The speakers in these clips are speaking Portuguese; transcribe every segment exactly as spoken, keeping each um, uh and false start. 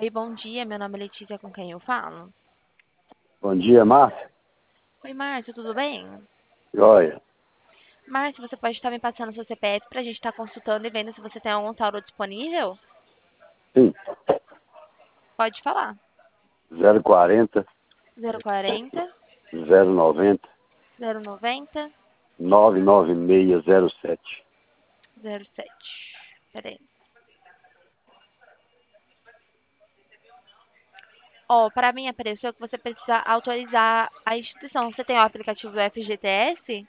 Oi, bom dia. Meu nome é Letícia, com quem eu falo? Bom dia, Márcia. Oi, Márcio, tudo bem? Joia. Márcio, você pode estar me passando seu C P F para a gente estar consultando e vendo se você tem algum saldo disponível? Sim, Pode falar. zero quarenta, Zero quarenta, zero noventa, zero noventa, nove nove seis zero sete. zero sete. Peraí. Ó, para mim apareceu que você precisa autorizar a instituição. Você tem o aplicativo do F G T S?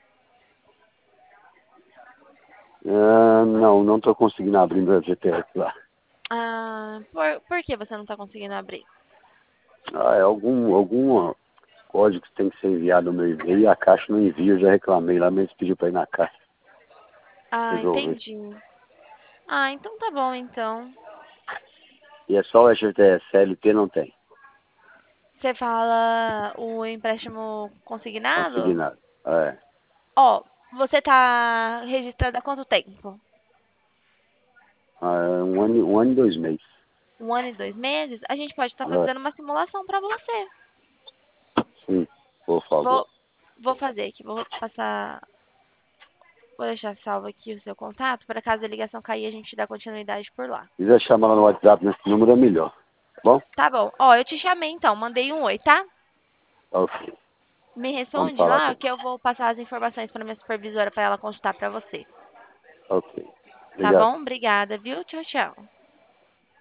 Ah, não, não estou conseguindo abrir meu G T S lá. Ah, por, por que você não está conseguindo abrir? Ah, é algum, algum código que tem que ser enviado no meu e-mail e a Caixa não envia. Eu já reclamei lá, mas pediu para ir na Caixa Ah, resolver. entendi. Ah, então tá bom, então. E é só o G T S, C L T não tem. Você fala o empréstimo consignado? Consignado. É. Ó, você tá registrada há quanto tempo? Ah, é um ano, um ano e dois meses. Um ano e dois meses? A gente pode estar É. fazendo uma simulação para você. Sim, por favor. Vou, vou fazer aqui, vou passar, vou deixar salvo aqui o seu contato, para caso a ligação cair, a gente dá continuidade por lá. Se quiser chamar lá no WhatsApp nesse número é melhor. Tá bom? Tá bom. Ó, eu te chamei então, mandei um oi, tá? Ok. Me Vamos responde falar lá com. que eu vou passar as informações para minha supervisora para ela consultar para você. Ok. Tá Obrigado. bom? Obrigada, viu? Tchau, tchau.